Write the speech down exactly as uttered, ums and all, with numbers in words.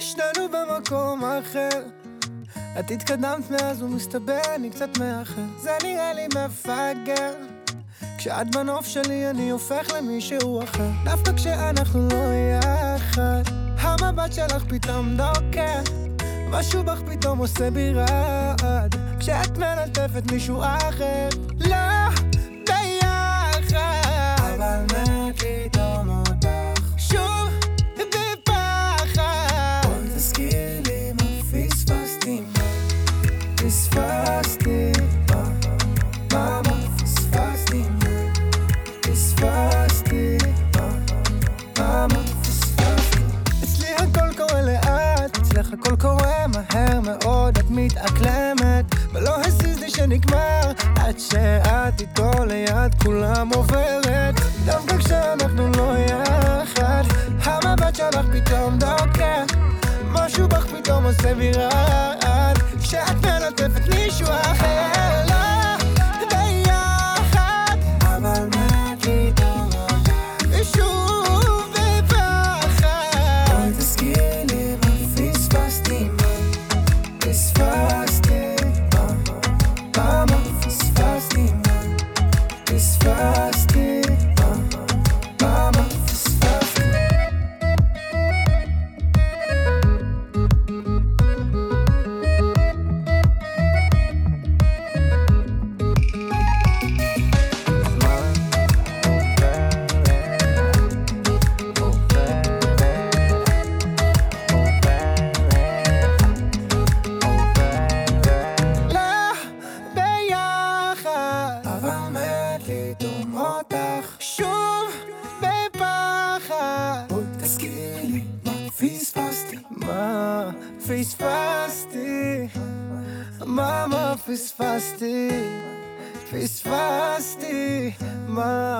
שנינו במקום אחר. את התקדמת מאז ומסתבר אני קצת מאחר. זה נראה לי מפגר, כשאת בנוף שלי אני הופך למישהו אחר. דווקא כשאנחנו לא יחד, המבט שלך פתאום דוקר, משהו בך פתאום עושה בי רעד. כשאת מלטפת מישהו אחר, לא ביחד, אבל מת לטעום אותך שוב בפחד. בואי תזכיר לי מה פספסתי, פספסתי, מה מה פספסתי, פספסתי, מה מה פספסתי. אצלי הכל קורה לאט, אצלך הכל קורה מהר מאוד. את מתאקלמת ולא הזיז לי שנגמר, עד שאת איתו ליד כולם עוברת. דווקא כשאנחנו לא יחד, המבט שלך פתאום דוקר, משהו בך פתאום עושה בי רעד. כשאת מלטפת מישהו אחר, לא ביחד, אבל מת לטעום אותך ושוב בפחד. בואי תזכיר לי מה פספסתי, פספסתי, מה מה פספסתי, פספסתי, מה מה פספסתי. אבל מת לטעום אותך שוב בפחד. בואי תזכירי לי מה פספסתי, מה פספסתי, מה מה פספסתי, פספסתי, מה